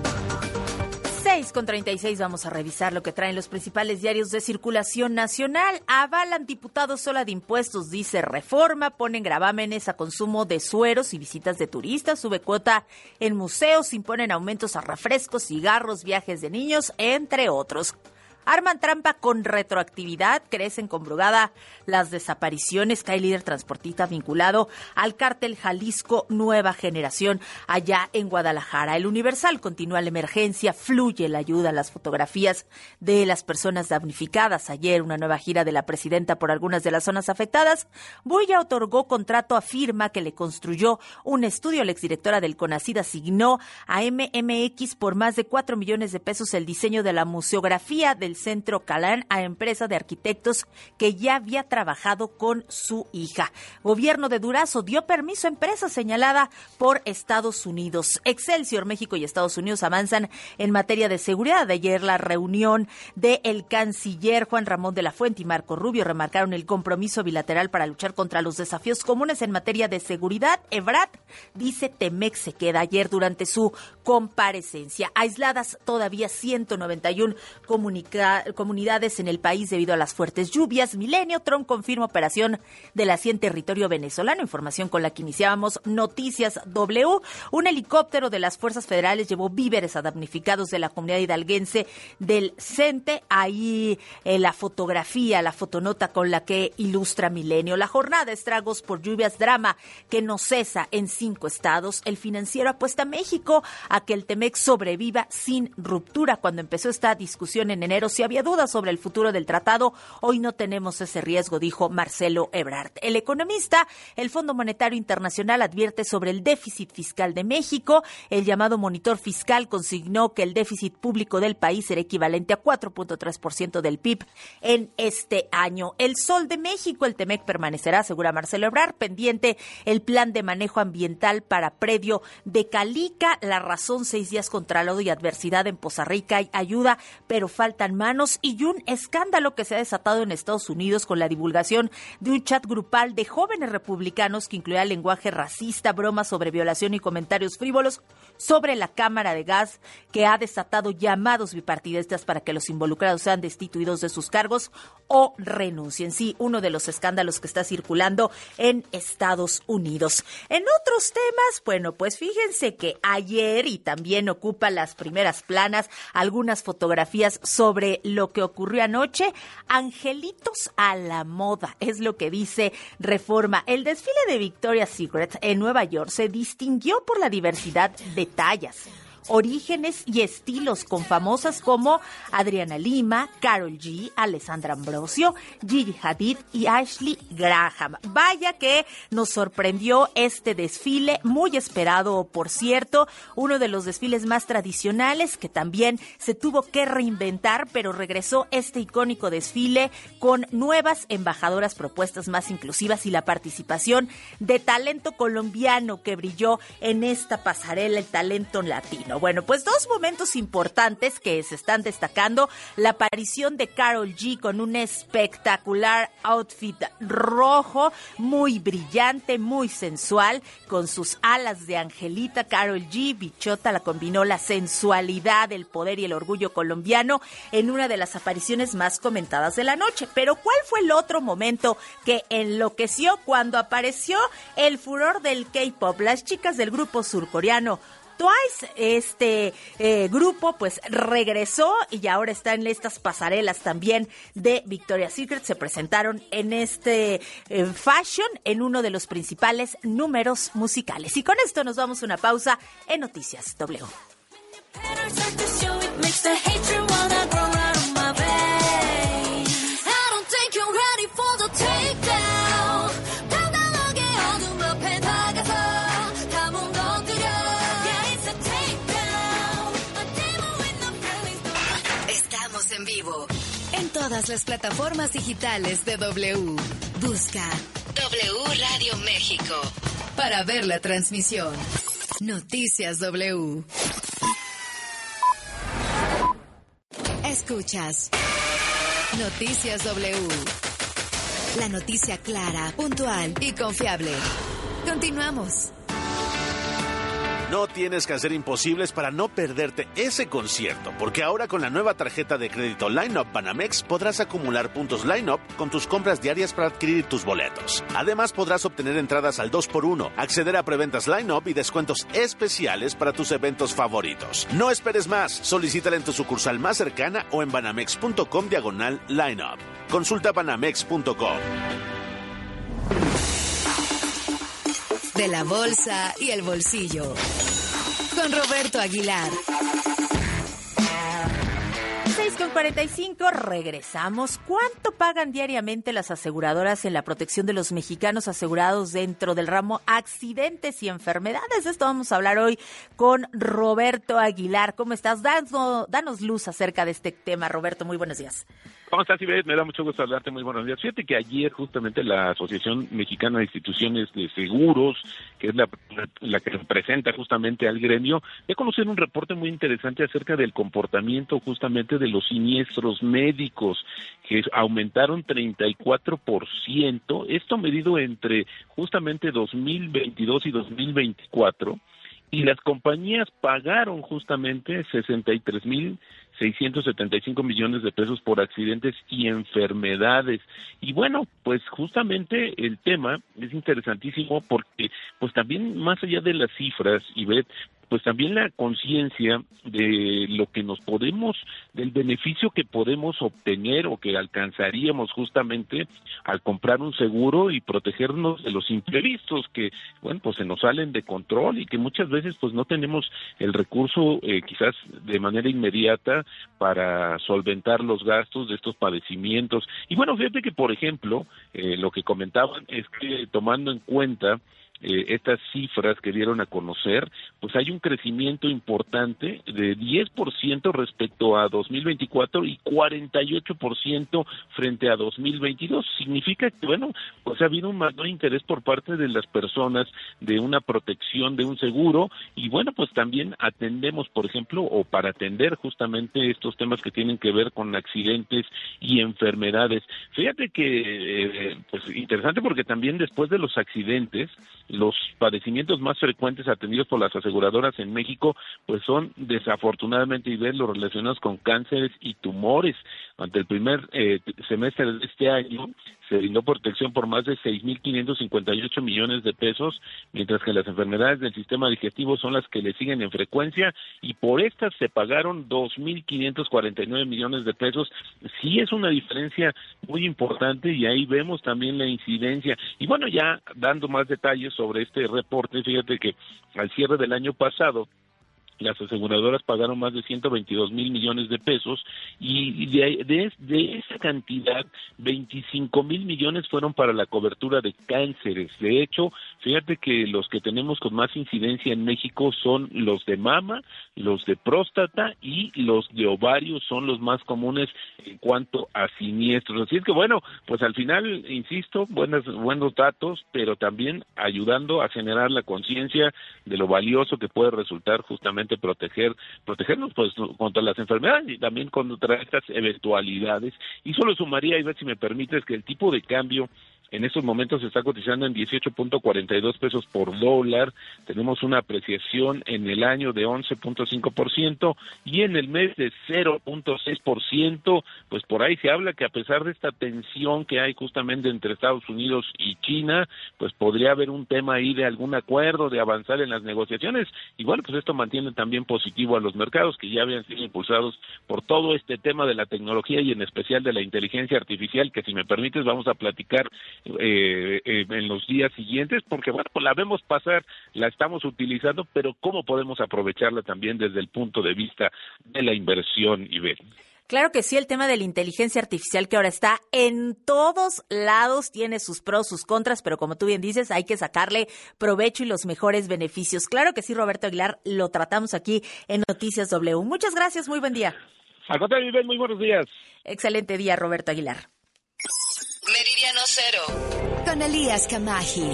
6:36, vamos a revisar lo que traen los principales diarios de circulación nacional. Avalan diputados sola de impuestos, dice Reforma, ponen gravámenes a consumo de sueros y visitas de turistas, sube cuota en museos, imponen aumentos a refrescos, cigarros, viajes de niños, entre otros. Arman trampa con retroactividad, crecen con Brugada las desapariciones, cae líder transportista vinculado al cártel Jalisco Nueva Generación allá en Guadalajara. El Universal continúa la emergencia, fluye la ayuda, las fotografías de las personas damnificadas. Ayer una nueva gira de la presidenta por algunas de las zonas afectadas. Bulla otorgó contrato a firma que le construyó un estudio. La exdirectora del CONACYT asignó a MMX por más de 4 millones de pesos el diseño de la museografía del Centro Calán a empresa de arquitectos que ya había trabajado con su hija. Gobierno de Durazo dio permiso a empresa señalada por Estados Unidos. Excelsior, México y Estados Unidos avanzan en materia de seguridad. Ayer la reunión del canciller Juan Ramón de la Fuente y Marco Rubio remarcaron el compromiso bilateral para luchar contra los desafíos comunes en materia de seguridad. Ebrard dice Temex se queda. Ayer durante su comparecencia. Aisladas todavía 191 comunidades en el país debido a las fuertes lluvias. Milenio, Trump confirma operación de la CIA en territorio venezolano. Información con la que iniciábamos Noticias W. Un helicóptero de las fuerzas federales llevó víveres a damnificados de la comunidad hidalguense del CENTE. Ahí la fotografía, la fotonota con la que ilustra Milenio. La jornada, estragos por lluvias, drama que no cesa en 5 estados. El Financiero apuesta a México a que el Temex sobreviva sin ruptura. Cuando empezó esta discusión en enero si había dudas sobre el futuro del tratado, hoy no tenemos ese riesgo, dijo Marcelo Ebrard. El economista, el Fondo Monetario Internacional advierte sobre el déficit fiscal de México. El llamado monitor fiscal consignó que el déficit público del país será equivalente a 4.3% del PIB en este año. El Sol de México, el TEMEC permanecerá, asegura Marcelo Ebrard, pendiente el plan de manejo ambiental para predio de Calica. La razón, 6 días contra lodo y adversidad en Poza Rica. Hay ayuda, pero faltan manos. Y un escándalo que se ha desatado en Estados Unidos con la divulgación de un chat grupal de jóvenes republicanos que incluía lenguaje racista, bromas sobre violación y comentarios frívolos sobre la cámara de gas, que ha desatado llamados bipartidistas para que los involucrados sean destituidos de sus cargos o renuncien. Sí, uno de los escándalos que está circulando en Estados Unidos. En otros temas, bueno, pues fíjense que ayer, y también ocupa las primeras planas, algunas fotografías sobre lo que ocurrió anoche, angelitos a la moda, es lo que dice Reforma. El desfile de Victoria's Secret en Nueva York se distinguió por la diversidad de tallas, orígenes y estilos, con famosas como Adriana Lima, Karol G, Alessandra Ambrosio, Gigi Hadid y Ashley Graham. Vaya que nos sorprendió este desfile, muy esperado, por cierto, uno de los desfiles más tradicionales que también se tuvo que reinventar, pero regresó este icónico desfile con nuevas embajadoras, propuestas más inclusivas y la participación de talento colombiano que brilló en esta pasarela, el talento latino. Bueno, pues dos momentos importantes que se están destacando: la aparición de Karol G con un espectacular outfit rojo, muy brillante, muy sensual, con sus alas de angelita. Karol G, bichota, la combinó la sensualidad, el poder y el orgullo colombiano en una de las apariciones más comentadas de la noche. Pero ¿cuál fue el otro momento que enloqueció? Cuando apareció el furor del K-pop, las chicas del grupo surcoreano Twice. Este grupo pues regresó y ahora está en estas pasarelas también de Victoria's Secret. Se presentaron en este fashion, en uno de los principales números musicales. Y con esto nos vamos a una pausa en Noticias W. En vivo en todas las plataformas digitales de W. Busca W Radio México para ver la transmisión. Noticias W. Escuchas Noticias W. La noticia clara, puntual y confiable. Continuamos. No tienes que hacer imposibles para no perderte ese concierto, porque ahora con la nueva tarjeta de crédito Line-Up Banamex podrás acumular puntos Line-Up con tus compras diarias para adquirir tus boletos. Además podrás obtener entradas al 2x1, acceder a preventas Line-Up y descuentos especiales para tus eventos favoritos. No esperes más, solicítala en tu sucursal más cercana o en banamex.com/Line-Up. Consulta banamex.com. De la bolsa y el bolsillo, con Roberto Aguilar. 6:45, regresamos. ¿Cuánto pagan diariamente las aseguradoras en la protección de los mexicanos asegurados dentro del ramo accidentes y enfermedades? De esto vamos a hablar hoy con Roberto Aguilar. ¿Cómo estás? Danos luz acerca de este tema, Roberto. Muy buenos días. ¿Cómo estás, Ivette? Me da mucho gusto hablarte. Muy buenos días. Fíjate que ayer justamente la Asociación Mexicana de Instituciones de Seguros, que es la que representa justamente al gremio, ya conocieron un reporte muy interesante acerca del comportamiento justamente de los siniestros médicos, que aumentaron 34%, esto medido entre justamente 2022 y 2024, y las compañías pagaron justamente 63,675 millones de pesos por accidentes y enfermedades. Y bueno, pues justamente el tema es interesantísimo porque pues también más allá de las cifras, Ivette, pues también la conciencia de lo que del beneficio que podemos obtener o que alcanzaríamos justamente al comprar un seguro y protegernos de los imprevistos que, bueno, pues se nos salen de control y que muchas veces pues no tenemos el recurso quizás de manera inmediata para solventar los gastos de estos padecimientos. Y bueno, fíjate que, por ejemplo, lo que comentaban es que tomando en cuenta estas cifras que dieron a conocer, pues hay un crecimiento importante de 10% respecto a 2024 y 48% frente a 2022. Significa que, bueno, pues ha habido un mayor interés por parte de las personas de una protección, de un seguro, y bueno, pues también atendemos, por ejemplo, o para atender justamente estos temas que tienen que ver con accidentes y enfermedades. Fíjate que, pues interesante porque también después de los accidentes, los padecimientos más frecuentes atendidos por las aseguradoras en México, pues son desafortunadamente los relacionados con cánceres y tumores. Ante el primer semestre de este año se brindó protección por más de 6.558 millones de pesos, mientras que las enfermedades del sistema digestivo son las que le siguen en frecuencia y por estas se pagaron 2.549 millones de pesos. Sí es una diferencia muy importante y ahí vemos también la incidencia. Y bueno, ya dando más detalles sobre este reporte, fíjate que al cierre del año pasado las aseguradoras pagaron más de 122,000 millones de pesos y de esa cantidad 25,000 millones fueron para la cobertura de cánceres. De hecho, fíjate que los que tenemos con más incidencia en México son los de mama, los de próstata y los de ovario son los más comunes en cuanto a siniestros. Así es que bueno, pues al final, insisto, buenos datos, pero también ayudando a generar la conciencia de lo valioso que puede resultar justamente protegernos pues contra las enfermedades y también contra estas eventualidades. Y solo sumaría, y ver si me permites, que el tipo de cambio en estos momentos se está cotizando en 18.42 pesos por dólar. Tenemos una apreciación en el año de 11.5% y en el mes de 0.6%. Pues por ahí se habla que a pesar de esta tensión que hay justamente entre Estados Unidos y China, pues podría haber un tema ahí de algún acuerdo, de avanzar en las negociaciones. Y bueno, pues esto mantiene también positivo a los mercados que ya habían sido impulsados por todo este tema de la tecnología y en especial de la inteligencia artificial, que si me permites vamos a platicar en los días siguientes, porque bueno, pues la vemos pasar, la estamos utilizando, pero cómo podemos aprovecharla también desde el punto de vista de la inversión, Iber. Claro que sí, el tema de la inteligencia artificial que ahora está en todos lados tiene sus pros, sus contras, pero como tú bien dices, hay que sacarle provecho y los mejores beneficios. Claro que sí, Roberto Aguilar, lo tratamos aquí en Noticias W. Muchas gracias, muy buen día. Al contrario, Iber, muy buenos días. Excelente día, Roberto Aguilar. Meridiano Cero, con Elías Camaji.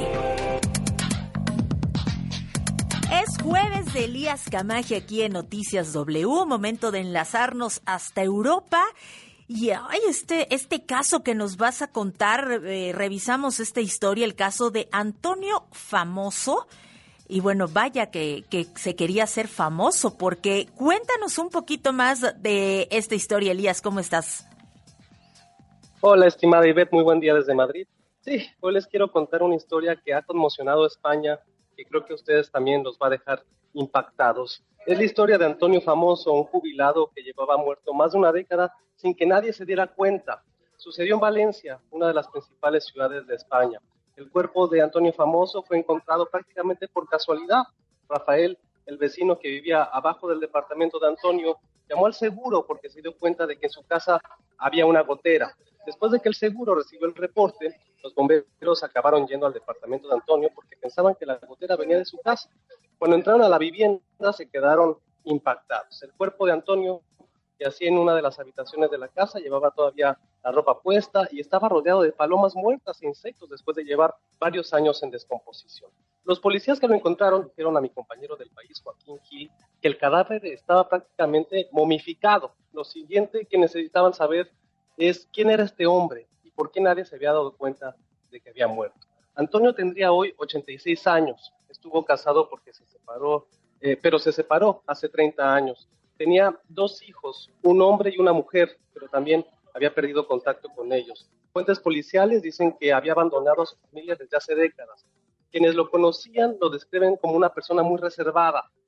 Es jueves de Elías Camaji aquí en Noticias W, momento de enlazarnos hasta Europa. Y ay, este caso que nos vas a contar, revisamos esta historia, el caso de Antonio Famoso. Y bueno, vaya que se quería hacer famoso, porque cuéntanos un poquito más de esta historia, Elías, ¿cómo estás? Hola, estimada Ivette, muy buen día desde Madrid. Sí, hoy les quiero contar una historia que ha conmocionado a España y creo que a ustedes también los va a dejar impactados. Es la historia de Antonio Famoso, un jubilado que llevaba muerto más de una década sin que nadie se diera cuenta. Sucedió en Valencia, una de las principales ciudades de España. El cuerpo de Antonio Famoso fue encontrado prácticamente por casualidad. Rafael, el vecino que vivía abajo del departamento de Antonio, llamó al seguro porque se dio cuenta de que en su casa había una gotera. Después de que el seguro recibió el reporte, los bomberos acabaron yendo al departamento de Antonio porque pensaban que la gotera venía de su casa. Cuando entraron a la vivienda se quedaron impactados. El cuerpo de Antonio yacía en una de las habitaciones de la casa, llevaba todavía la ropa puesta y estaba rodeado de palomas muertas e insectos después de llevar varios años en descomposición. Los policías que lo encontraron dijeron a mi compañero del País, Joaquín Gil, que el cadáver estaba prácticamente momificado. Lo siguiente que necesitaban saber es quién era este hombre y por qué nadie se había dado cuenta de que había muerto. Antonio tendría hoy 86 años, estuvo casado porque se separó, pero se separó hace 30 años. Tenía 2 hijos, un hombre y una mujer, pero también había perdido contacto con ellos. Fuentes policiales dicen que había abandonado a su familia desde hace décadas. Quienes lo conocían lo describen como una persona muy reservada,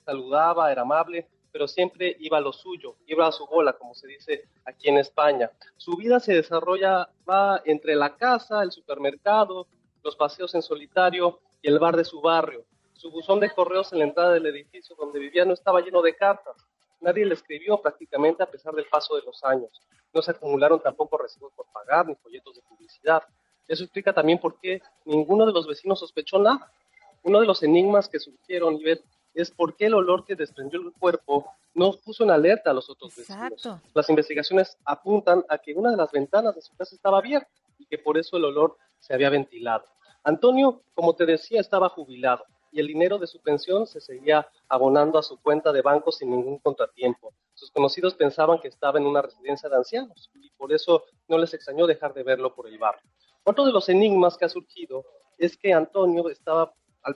saludaba, era amable, pero siempre iba a lo suyo, iba a su bola, como se dice aquí en España. Su vida se desarrollaba entre la casa, el supermercado, los paseos en solitario y el bar de su barrio. Su buzón de correos en la entrada del edificio donde vivía no estaba lleno de cartas. Nadie le escribió prácticamente a pesar del paso de los años. No se acumularon tampoco recibos por pagar ni folletos de publicidad. Eso explica también por qué ninguno de los vecinos sospechó nada. Uno de los enigmas que surgieron, Ivette, es por qué el olor que desprendió el cuerpo no puso en alerta a los otros vecinos. Las investigaciones apuntan a que una de las ventanas de su casa estaba abierta y que por eso el olor se había ventilado. Antonio, como te decía, estaba jubilado y el dinero de su pensión se seguía abonando a su cuenta de banco sin ningún contratiempo. Sus conocidos pensaban que estaba en una residencia de ancianos y por eso no les extrañó dejar de verlo por el barrio. Otro de los enigmas que ha surgido es que Antonio estaba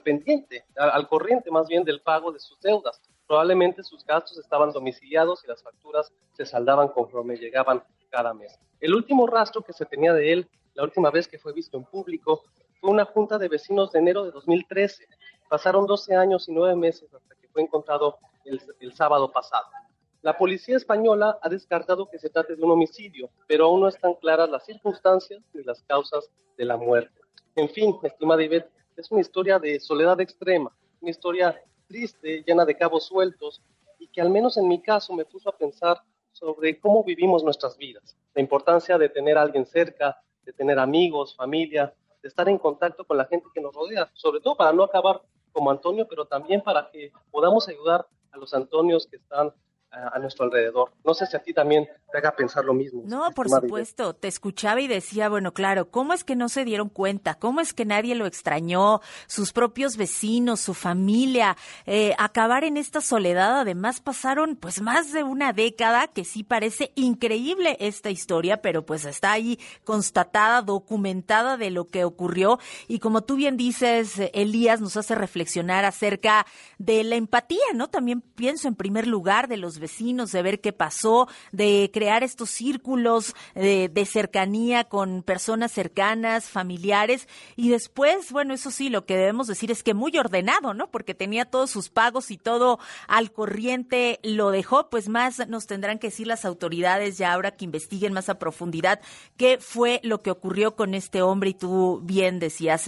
al corriente más bien del pago de sus deudas. Probablemente sus gastos estaban domiciliados y las facturas se saldaban conforme llegaban cada mes. El último rastro que se tenía de él, la última vez que fue visto en público, fue una junta de vecinos de enero de 2013. Pasaron 12 años y 9 meses hasta que fue encontrado el sábado pasado. La policía española ha descartado que se trate de un homicidio, pero aún no están claras las circunstancias ni las causas de la muerte. En fin, estimada Ivette, es una historia de soledad extrema, una historia triste, llena de cabos sueltos, y que al menos en mi caso me puso a pensar sobre cómo vivimos nuestras vidas, la importancia de tener a alguien cerca, de tener amigos, familia, de estar en contacto con la gente que nos rodea, sobre todo para no acabar como Antonio, pero también para que podamos ayudar a los Antonios que están a nuestro alrededor. No sé si a ti también te haga pensar lo mismo. No, por supuesto. Te escuchaba y decía, bueno, claro, ¿cómo es que no se dieron cuenta? ¿Cómo es que nadie lo extrañó? Sus propios vecinos, su familia, acabar en esta soledad. Además, pasaron pues más de una década, que sí parece increíble esta historia, pero pues está ahí constatada, documentada de lo que ocurrió. Y como tú bien dices, Elías, nos hace reflexionar acerca de la empatía, ¿no? También pienso en primer lugar de los vecinos, de ver qué pasó, de crear estos círculos de cercanía con personas cercanas, familiares, y después, bueno, eso sí, lo que debemos decir es que muy ordenado, ¿no? Porque tenía todos sus pagos y todo al corriente lo dejó. Pues más nos tendrán que decir las autoridades ya ahora que investiguen más a profundidad qué fue lo que ocurrió con este hombre. Y tú bien decías,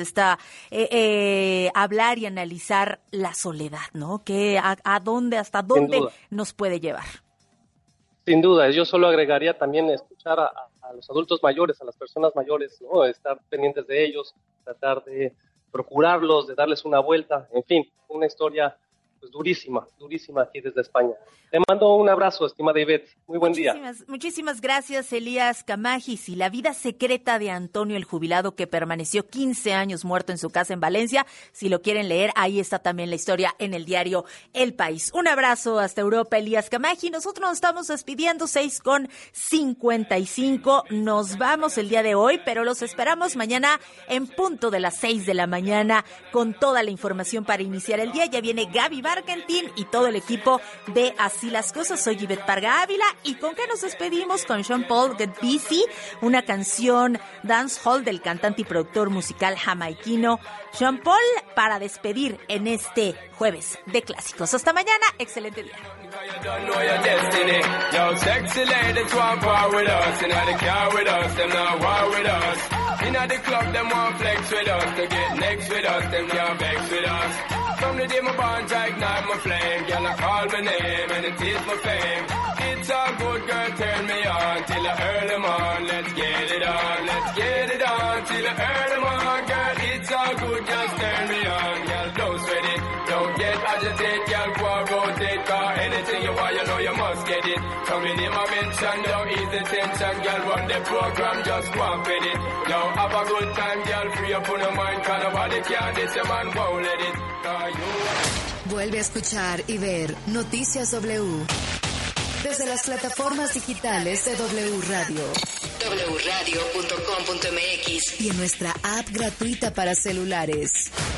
hablar y analizar la soledad, ¿no? Que hasta dónde nos puede llevar. Sin duda, yo solo agregaría también escuchar a los adultos mayores, a las personas mayores, ¿no? Estar pendientes de ellos, tratar de procurarlos, de darles una vuelta, en fin, una historia pues durísima aquí desde España. Te mando un abrazo, estimada Ivette. Muy buen día. Muchísimas gracias, Elías Camajis. Y la vida secreta de Antonio el jubilado, que permaneció 15 años muerto en su casa en Valencia. Si lo quieren leer, ahí está también la historia en el diario El País. Un abrazo hasta Europa, Elías Camajis. Nosotros nos estamos despidiendo, 6:55. Nos vamos el día de hoy, pero los esperamos mañana en punto de las 6 de la mañana con toda la información para iniciar el día. Ya viene Gaby Barkentin y todo el equipo de Así las Cosas. Soy Ivette Parga Ávila. ¿Y con qué nos despedimos? Con Sean Paul, Get Busy, una canción dancehall del cantante y productor musical jamaiquino Sean Paul, para despedir en este jueves de clásicos. Hasta mañana, excelente día. From the day my bond I ignite my flame, girl I call my name and it is my fame. It's all good, girl, turn me on till I earn them on. Let's get it on till I earn them on, girl. It's all good, just turn me on, girl. Don't sweat it, don't get agitated, girl. Go and rotate, cause anything you want, you know you must get it. Come in my mention, don't ease the tension, girl. Run the program, just go and fit it. Now have a good time, girl. Free up on your mind, cause nobody can this, your man won't let it. Vuelve a escuchar y ver Noticias W desde las plataformas digitales de W Radio, wradio.com.mx y en nuestra app gratuita para celulares.